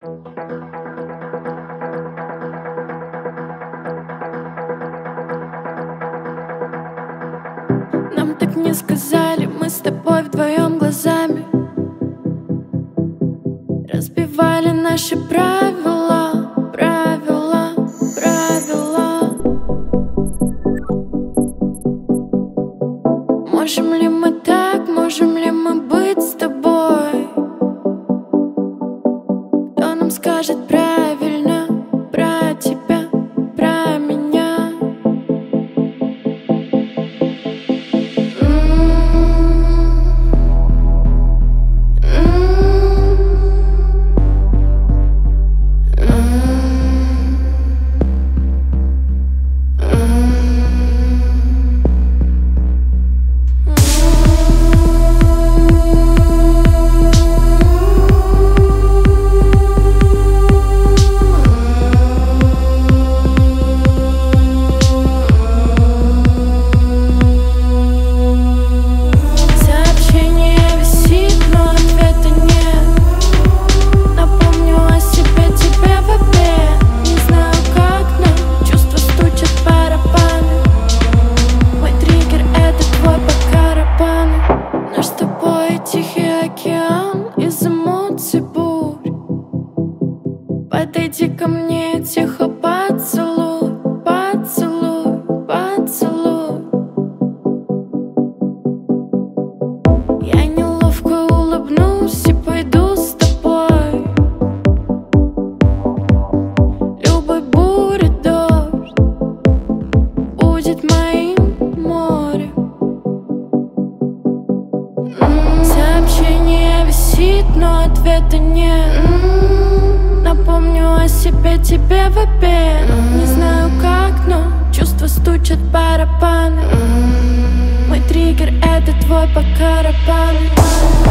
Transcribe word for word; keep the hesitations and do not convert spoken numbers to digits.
Нам так не сказали, мы с тобой вдвоем глазами разбивали наши правила, правила, правила. Можем ли мы так, можем ли мы быть с тобой? Кто нам скажет правильно про тебя, про меня? Подойди ко мне, тихо поцелуй, поцелуй, поцелуй. Я неловко улыбнусь и пойду с тобой. Любой буря, дождь будет моим морем. Сообщение висит, но ответа нет. Напомню о себе тебе в обед. Не знаю как, но чувства стучат барабаны. Мой триггер — это твой по барабану.